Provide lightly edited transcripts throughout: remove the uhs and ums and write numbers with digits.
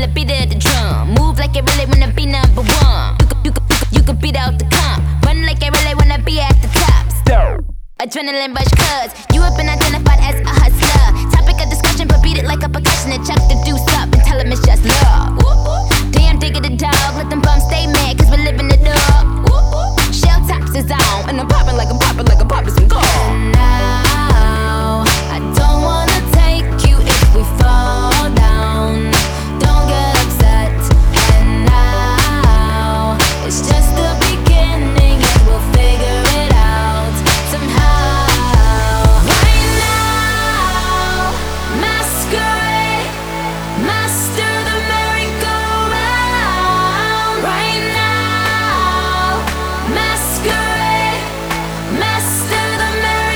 feel a beat of the drum. Move like I really wanna be number one. You could beat out the comp. Run like I really wanna be at the top. Adrenaline rush cuz you have been identified as a hustler. Topic of discussion but beat it like a percussion. And chuck the deuce up and tell him it's just love. Damn, dig it a dog, let them bums stay mad cause we're living it up. Shell tops is on and I'm popping like I'm popping some gold. And now I don't wanna take you if we fall down. Don't get upset. And now it's just the beginning and we'll figure it out somehow. Right now, masquerade, master the merry-go-round. Right now, masquerade, master the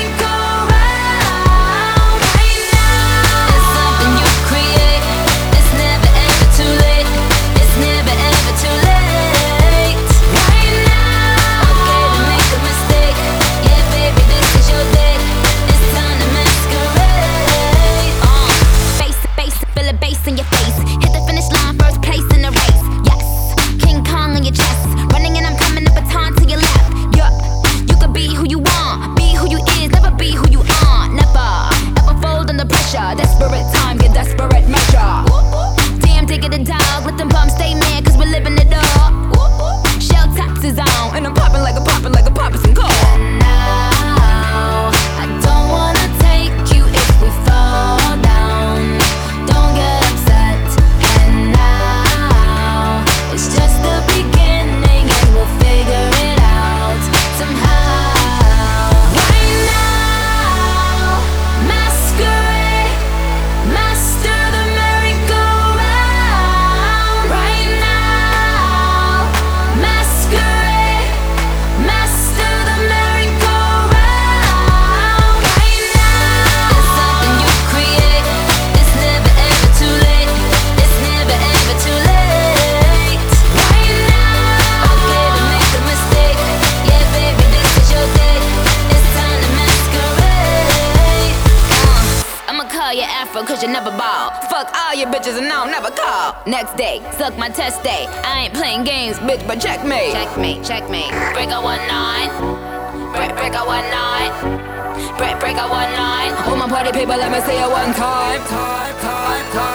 merry-go-round. Right now, it's something you create. It's never ever too late. It's never ever too late. Right now, okay to make a mistake. Yeah, baby, this is your day. It's time to masquerade. Feel the bass in your face. Hit the finish line, first place in the race. Yes, King Kong on your chest. Running and I'm coming, the baton to your left. Yup, you could be who you want, be who you is, never be who you aren't. Never, ever fold under pressure. Desperate time, get desperate measure. Damn, dig it a dog, let them bums stay mad cause we're living it up. Shell tops is on and I'm popping like I'm popping some gold. And now I don't wanna take you if we fall down. Don't get upset. And now it's just the beginning and we'll figure it out somehow. Right now, masquerade, master the merry-go-round. Right now, masquerade, master the merry-go-round. Right now, it's something you create. It's never ever too late. It's never ever too late. Right now, okay to make a mistake. Yeah, baby, this is your day. It's time to masquerade. I'ma call you Afro cause you never ball. Fuck all your bitches and I'll never call. Next day, suck my test day. I ain't playing games, bitch, but checkmate. Checkmate. Break a 1-9. Break a 1-9. Break a 1-9. All my party people, let me see it one time.